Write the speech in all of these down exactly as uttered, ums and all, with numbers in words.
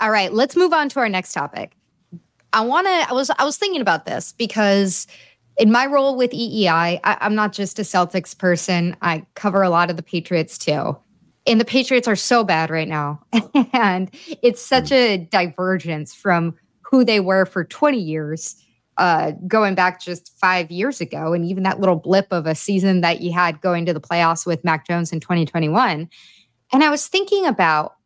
All right, let's move on to our next topic. I want to, I was, I was thinking about this because in my role with E E I, I, I'm not just a Celtics person. I cover a lot of the Patriots too. And the Patriots are so bad right now. And it's such a divergence from who they were for twenty years, uh, going back just five years ago. And even that little blip of a season that you had going to the playoffs with Mac Jones in twenty twenty-one. And I was thinking about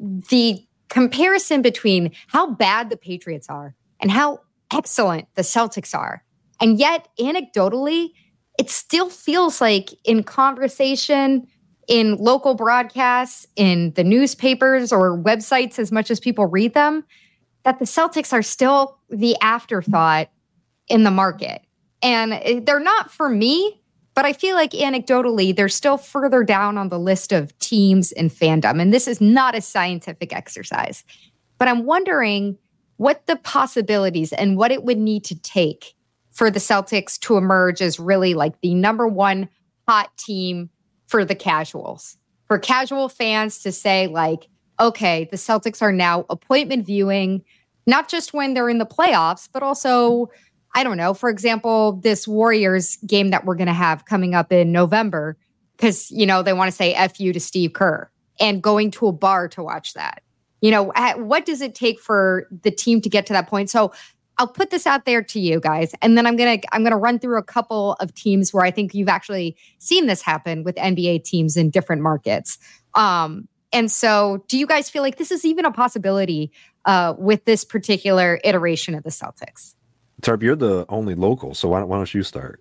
the comparison between how bad the Patriots are and how excellent the Celtics are. And yet, anecdotally, it still feels like in conversation, in local broadcasts, in the newspapers or websites, as much as people read them, that the Celtics are still the afterthought in the market. And they're not for me, but I feel like anecdotally, they're still further down on the list of teams and fandom. And this is not a scientific exercise. But I'm wondering what the possibilities and what it would need to take for the Celtics to emerge as really like the number one hot team for the casuals, for casual fans to say like, okay, the Celtics are now appointment viewing, not just when they're in the playoffs, but also, I don't know, for example, this Warriors game that we're going to have coming up in November, because, you know, they want to say F you to Steve Kerr and going to a bar to watch that. You know, what does it take for the team to get to that point? So I'll put this out there to you guys, and then I'm gonna I'm gonna run through a couple of teams where I think you've actually seen this happen with N B A teams in different markets. Um, and so, do you guys feel like this is even a possibility uh, with this particular iteration of the Celtics? Terp, you're the only local, so why don't, why don't you start?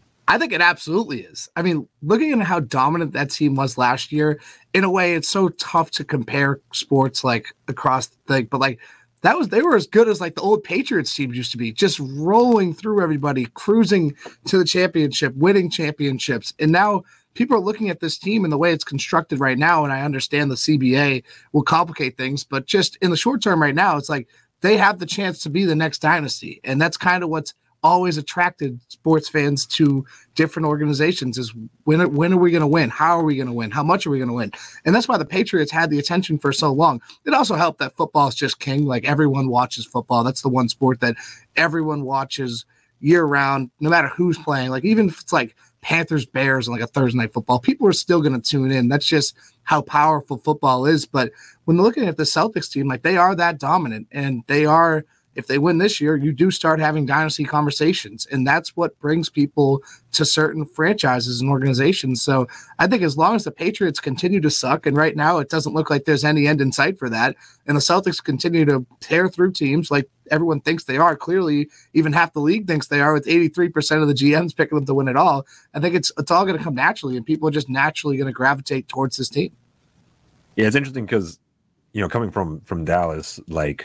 I think it absolutely is. I mean, looking at how dominant that team was last year, in a way, it's so tough to compare sports like across the thing, but like. That was they were as good as like the old Patriots teams used to be, just rolling through everybody, cruising to the championship, winning championships. And now people are looking at this team and the way it's constructed right now. And I understand the C B A will complicate things, but just in the short term right now, it's like they have the chance to be the next dynasty. And that's kind of what's always attracted sports fans to different organizations is when, when are we going to win? How are we going to win? How much are we going to win? And that's why the Patriots had the attention for so long. It also helped that football is just king. Like everyone watches football. That's the one sport that everyone watches year round, no matter who's playing. Like even if it's like Panthers, Bears, and like a Thursday night football, people are still going to tune in. That's just how powerful football is. But when looking at the Celtics team, like they are that dominant and they are, if they win this year, you do start having dynasty conversations. And that's what brings people to certain franchises and organizations. So I think as long as the Patriots continue to suck, and right now it doesn't look like there's any end in sight for that, and the Celtics continue to tear through teams like everyone thinks they are, clearly even half the league thinks they are, with eighty-three percent of the G Ms picking them to win it all, I think it's it's all going to come naturally, and people are just naturally going to gravitate towards this team. Yeah, it's interesting because, you know, coming from from Dallas, like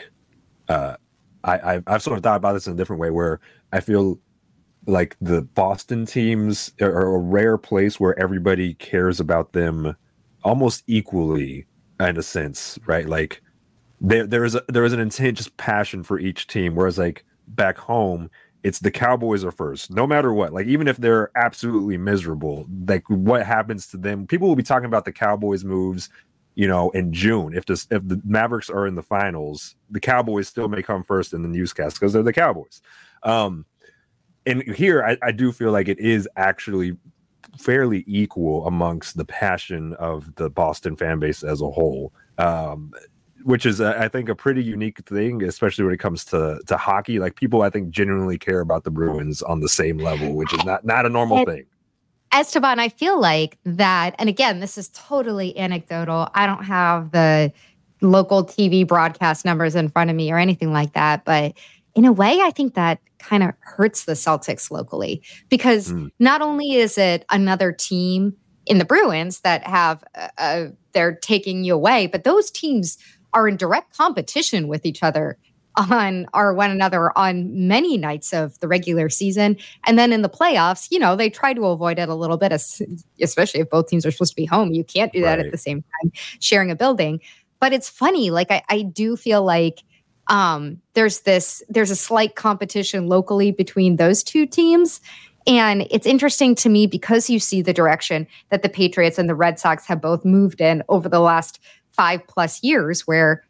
uh I, I've sort of thought about this in a different way where I feel like the Boston teams are a rare place where everybody cares about them almost equally in a sense, right? Like there there is a, there is an intense passion for each team, whereas like back home, it's the Cowboys are first, no matter what. Like even if they're absolutely miserable, like what happens to them, people will be talking about the Cowboys moves. You know, in June, if this if the Mavericks are in the finals, the Cowboys still may come first in the newscast because they're the Cowboys. Um, and here, I, I do feel like it is actually fairly equal amongst the passion of the Boston fan base as a whole, um, which is, uh, I think, a pretty unique thing, especially when it comes to to hockey. Like people, I think, genuinely care about the Bruins on the same level, which is not not a normal and- thing. Esteban, I feel like that, and again, this is totally anecdotal. I don't have the local T V broadcast numbers in front of me or anything like that. But in a way, I think that kind of hurts the Celtics locally because mm. not only is it another team in the Bruins that have, uh, they're taking you away, but those teams are in direct competition with each other on or one another on many nights of the regular season. And then in the playoffs, you know, they try to avoid it a little bit, especially if both teams are supposed to be home. You can't do that right at the same time, sharing a building. But it's funny, like I, I do feel like um, there's this, there's a slight competition locally between those two teams. And it's interesting to me because you see the direction that the Patriots and the Red Sox have both moved in over the last five plus years, where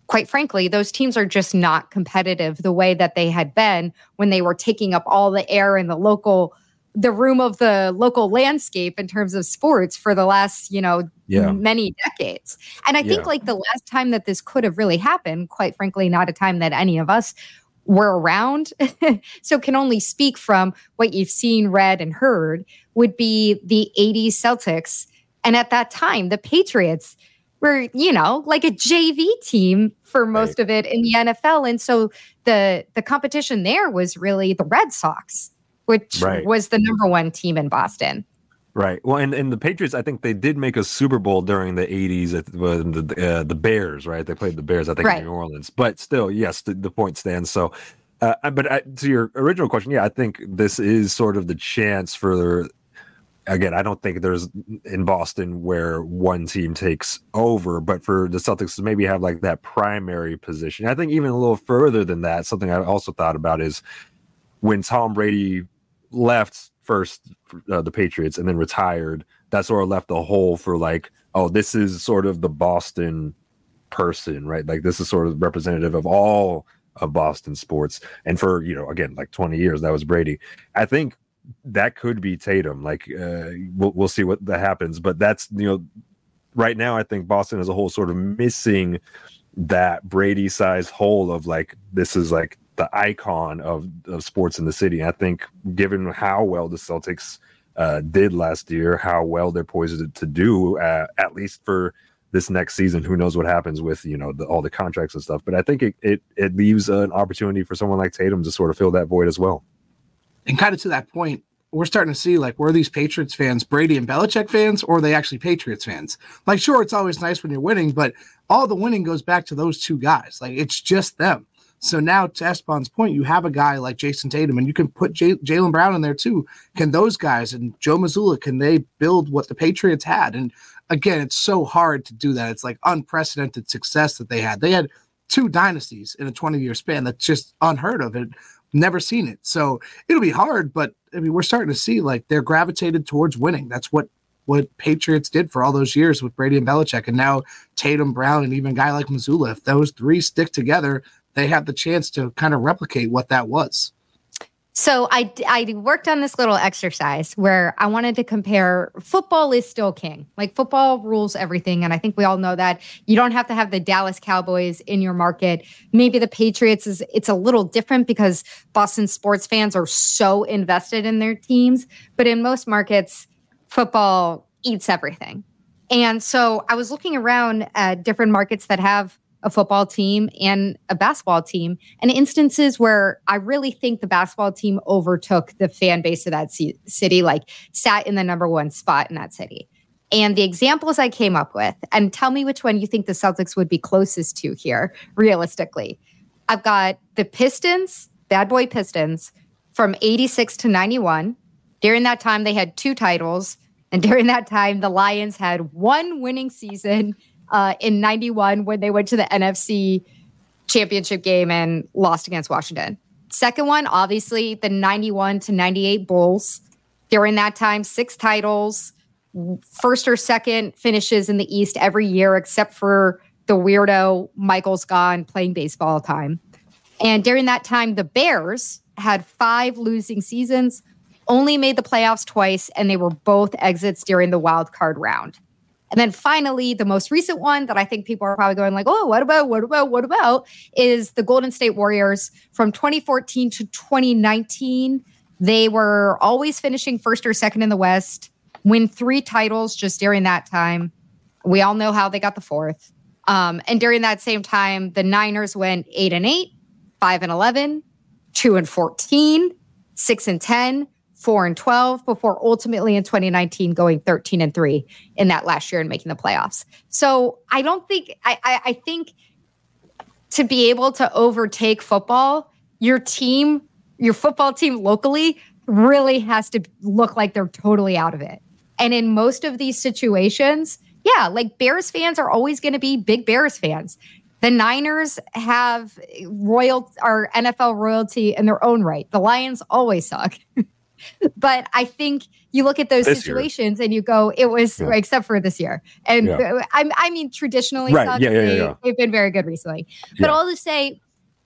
quite frankly, those teams are just not competitive the way that they had been when they were taking up all the air in the local, the room of the local landscape in terms of sports for the last, you know, yeah. many decades. And I think yeah. like the last time that this could have really happened, quite frankly, not a time that any of us were around, so can only speak from what you've seen, read, and heard, would be the eighties Celtics. And at that time, the Patriots were, you know, like a J V team for most right. of it in the N F L. And so the the competition there was really the Red Sox, which right. was the number one team in Boston. Right. Well, and, and the Patriots, I think they did make a Super Bowl during the eighties at the the, uh, the Bears, right? They played the Bears, I think, right. in New Orleans. But still, yes, the, the point stands. So, uh, but I, to your original question, yeah, I think this is sort of the chance for, again, I don't think there's in Boston where one team takes over, but for the Celtics to maybe have like that primary position. I think even a little further than that, something I also thought about is when Tom Brady left first uh, the Patriots and then retired, that sort of left a hole for like, oh, this is sort of the Boston person, right? Like this is sort of representative of all of Boston sports. And for, you know, again, like twenty years, that was Brady. I think that could be Tatum. Like uh, we'll, we'll see what that happens. But that's, you know, right now, I think Boston as a whole sort of missing that Brady sized hole of like, this is like the icon of, of sports in the city. I think given how well the Celtics uh, did last year, how well they're poised to do, uh, at least for this next season, who knows what happens with, you know, the, all the contracts and stuff. But I think it, it, it leaves an opportunity for someone like Tatum to sort of fill that void as well. And kind of to that point, we're starting to see like, were these Patriots fans Brady and Belichick fans, or are they actually Patriots fans? Like, sure, it's always nice when you're winning, but all the winning goes back to those two guys. Like, it's just them. So now, to Esteban's point, you have a guy like Jason Tatum, and you can put J- Jaylen Brown in there too. Can those guys and Joe Mazzulla, can they build what the Patriots had? And again, it's so hard to do that. It's like unprecedented success that they had. They had two dynasties in a twenty-year span. That's just unheard of. It never seen it. So it'll be hard, but I mean, we're starting to see like they're gravitated towards winning. That's what what Patriots did for all those years with Brady and Belichick, and now Tatum, Brown, and even a guy like Mazzulla. If those three stick together, they have the chance to kind of replicate what that was. So I, I worked on this little exercise where I wanted to compare. Football is still king. Like football rules everything. And I think we all know that. You don't have to have the Dallas Cowboys in your market. Maybe the Patriots is, it's a little different because Boston sports fans are so invested in their teams. But in most markets, football eats everything. And so I was looking around at different markets that have a football team and a basketball team, and instances where I really think the basketball team overtook the fan base of that c- city, like sat in the number one spot in that city. And the examples I came up with, and tell me which one you think the Celtics would be closest to here, realistically. I've got the Pistons, Bad Boy Pistons, from eighty-six to ninety-one. During that time, they had two titles. And during that time, the Lions had one winning season Uh, in ninety-one when they went to the N F C championship game and lost against Washington. Second one, obviously, the ninety-one to ninety-eight Bulls. During that time, six titles, first or second finishes in the East every year, except for the weirdo Michael Scott playing baseball time. And during that time, the Bears had five losing seasons, only made the playoffs twice, and they were both exits during the wild card round. And then finally, the most recent one that I think people are probably going like, oh, what about, what about, what about, is the Golden State Warriors from twenty fourteen to twenty nineteen. They were always finishing first or second in the West, win three titles just during that time. We all know how they got the fourth. Um, and during that same time, the Niners went eight and eight, five and eleven, two and fourteen, six and ten, four and twelve, before ultimately in twenty nineteen going thirteen and three in that last year and making the playoffs. So I don't think, I, I, I think to be able to overtake football, your team, your football team locally really has to look like they're totally out of it. And in most of these situations, yeah, like Bears fans are always going to be big Bears fans. The Niners have royal or N F L royalty in their own right. The Lions always suck. But I think you look at those This situations year. and you go, it was, yeah. except for this year. And yeah. I, I mean, traditionally, right. Sucks, yeah, yeah, they, yeah. they've been very good recently. But yeah. all to say,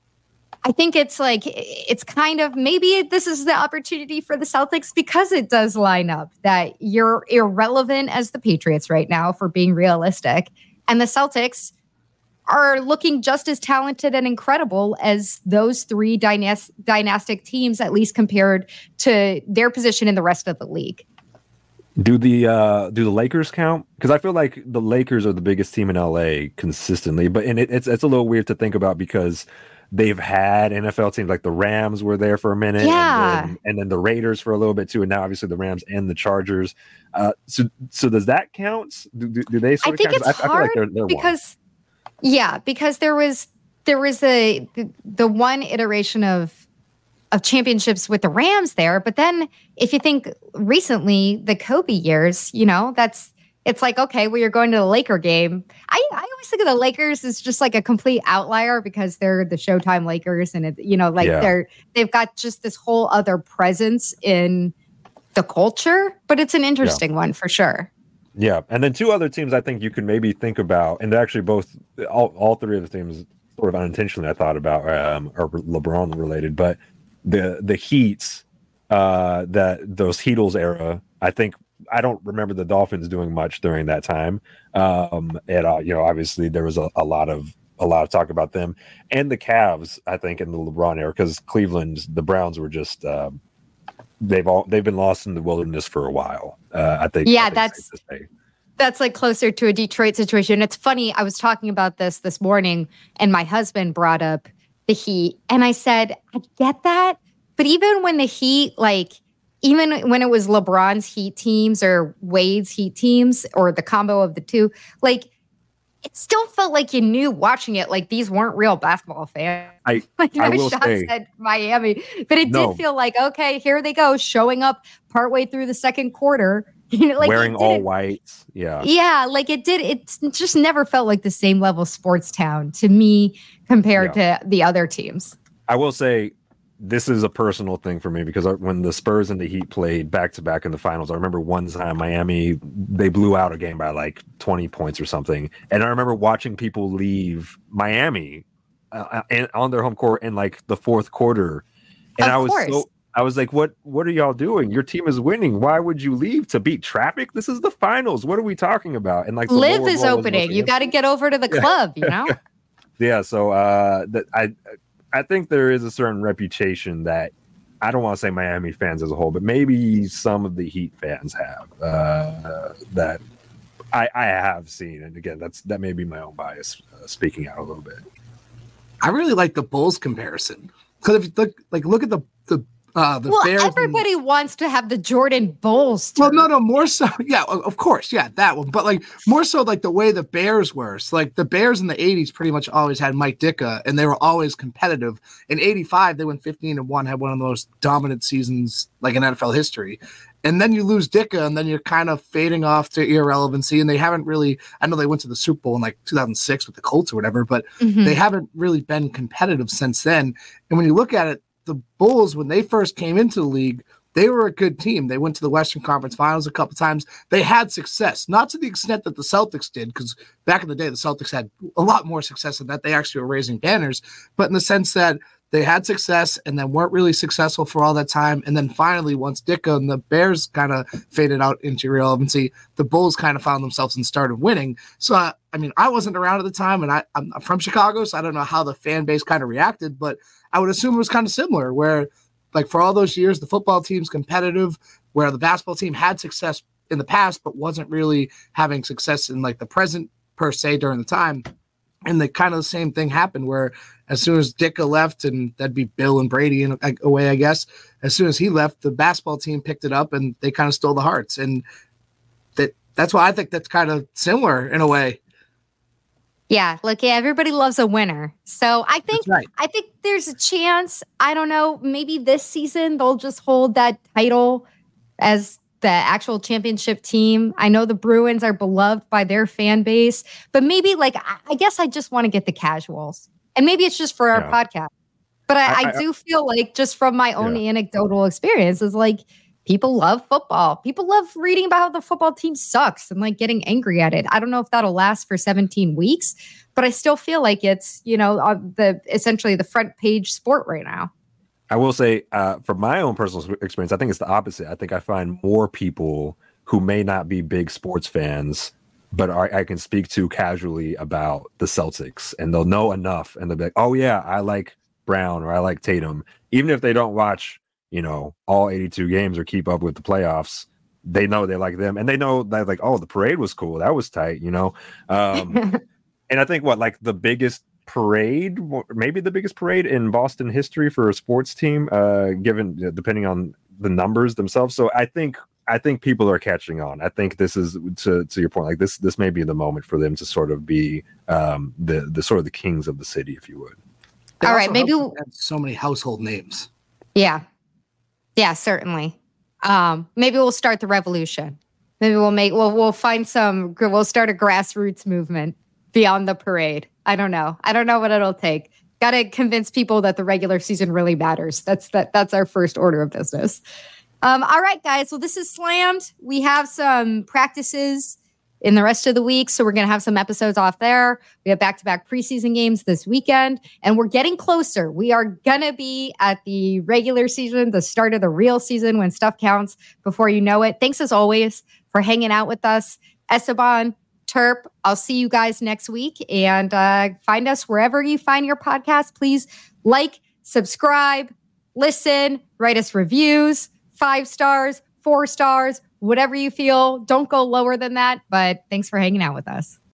I think it's like, it's kind of, maybe this is the opportunity for the Celtics because it does line up that you're irrelevant as the Patriots right now, for being realistic. And the Celtics are looking just as talented and incredible as those three dynas- dynastic teams, at least compared to their position in the rest of the league. Do the uh, do the Lakers count? Because I feel like the Lakers are the biggest team in L A consistently, but and it, it's it's a little weird to think about because they've had N F L teams like the Rams were there for a minute, yeah, and then, and then the Raiders for a little bit too, and now obviously the Rams and the Chargers. Uh, so so does that count? Do, do, do they? Sort I think of count? it's I, hard I feel like they're, they're because. One. Yeah, because there was there was a the, the one iteration of of championships with the Rams there, but then if you think recently the Kobe years, you know, that's it's like okay, well you're going to the Laker game. I, I always think of the Lakers as just like a complete outlier because they're the Showtime Lakers, and it, you know, like yeah. they're they've got just this whole other presence in the culture. But it's an interesting yeah. one for sure. Yeah, and then two other teams I think you could maybe think about, and they're actually both, all, all three of the teams sort of unintentionally I thought about um, are LeBron related, but the the Heats, uh, that those Heatles era, I think, I don't remember the Dolphins doing much during that time, um, and uh, you know, obviously there was a, a lot of a lot of talk about them, and the Cavs, I think, in the LeBron era, because Cleveland, the Browns were just. Um, They've all they've been lost in the wilderness for a while. Uh, I think. Yeah, I think that's that's like closer to a Detroit situation. It's funny. I was talking about this this morning, and my husband brought up the Heat, and I said, I get that, but even when the Heat, like, even when it was LeBron's Heat teams or Wade's Heat teams, or the combo of the two, like. It still felt like you knew watching it, like these weren't real basketball fans. I, like no I will shots say, at Miami, but it no. did feel like, okay, here they go, showing up partway through the second quarter. You know, like wearing all whites. Yeah. Yeah, like it did. It just never felt like the same level sports town to me compared yeah. to the other teams. I will say, this is a personal thing for me because when the Spurs and the Heat played back to back in the finals, I remember one time Miami, they blew out a game by like twenty points or something. And I remember watching people leave Miami uh, and on their home court in like the fourth quarter. And of I was course. so, I was like, what, what are y'all doing? Your team is winning. Why would you leave to beat traffic? This is the finals. What are we talking about? And like, the Live is opening. You got to get over to the club, you know? Yeah. So uh, that I, I think there is a certain reputation that I don't want to say Miami fans as a whole, but maybe some of the Heat fans have uh, that I, I have seen. And again, that's that may be my own bias uh, speaking out a little bit. I really like the Bulls comparison because if you look, like, look at the the uh, the well, Bears. Everybody and, wants to have the Jordan Bulls. Well, no, no, more so. Yeah, of course. Yeah, that one. But like more so like the way the Bears were. So like the Bears in the eighties pretty much always had Mike Ditka and they were always competitive. In eighty-five, they went fifteen and one, had one of the most dominant seasons like in N F L history. And then you lose Ditka and then you're kind of fading off to irrelevancy. And they haven't really, I know they went to the Super Bowl in like two thousand six with the Colts or whatever, but mm-hmm. they haven't really been competitive since then. And when you look at it, the Bulls, when they first came into the league, they were a good team. They went to the Western Conference Finals a couple times. They had success, not to the extent that the Celtics did, because back in the day, the Celtics had a lot more success than that. They actually were raising banners, but in the sense that they had success and then weren't really successful for all that time. And then finally, once Ditka and the Bears kind of faded out into irrelevancy, the Bulls kind of found themselves and started winning. So, uh, I mean, I wasn't around at the time, and I, I'm from Chicago, so I don't know how the fan base kind of reacted, but I would assume it was kind of similar, where like for all those years, the football team's competitive, where the basketball team had success in the past, but wasn't really having success in like the present per se during the time. And the kind of the same thing happened where as soon as Ditka left, and that'd be Bill and Brady in a, a way, I guess, as soon as he left, the basketball team picked it up and they kind of stole the hearts. And that that's why I think that's kind of similar in a way. Yeah, look, yeah, everybody loves a winner. So I think right. I think there's a chance, I don't know, maybe this season they'll just hold that title as the actual championship team. I know the Bruins are beloved by their fan base, but maybe like, I guess I just want to get the casuals. And maybe it's just for our yeah. podcast. But I, I, I, I do feel like just from my own yeah. anecdotal experience is like, people love football. People love reading about how the football team sucks and like getting angry at it. I don't know if that'll last for seventeen weeks, but I still feel like it's, you know, uh, the essentially the front page sport right now. I will say, uh, from my own personal experience, I think it's the opposite. I think I find more people who may not be big sports fans, but are, I can speak to casually about the Celtics, and they'll know enough, and they'll be like, "Oh yeah, I like Brown or I like Tatum," even if they don't watch, you know, all eighty-two games or keep up with the playoffs. They know they like them, and they know that like, oh, the parade was cool, that was tight, you know. Um, and I think what like the biggest parade, maybe the biggest parade in Boston history for a sports team, uh, given depending on the numbers themselves. So I think I think people are catching on. I think this is to to your point, like this this may be the moment for them to sort of be um, the the sort of the kings of the city, if you would. They All also right, maybe we'll, have so many household names. Yeah, yeah, certainly. Um, maybe we'll start the revolution. Maybe we'll make we'll we'll find some. We'll start a grassroots movement beyond the parade. I don't know. I don't know what it'll take. Got to convince people that the regular season really matters. That's that. That's our first order of business. Um, all right, guys. Well, this is Slammed. We have some practices in the rest of the week, so we're going to have some episodes off there. We have back-to-back preseason games this weekend, and we're getting closer. We are going to be at the regular season, the start of the real season when stuff counts before you know it. Thanks, as always, for hanging out with us. Esteban, Terp, I'll see you guys next week, and uh, find us wherever you find your podcast. Please like, subscribe, listen, write us reviews, five stars, four stars, whatever you feel. Don't go lower than that, but thanks for hanging out with us.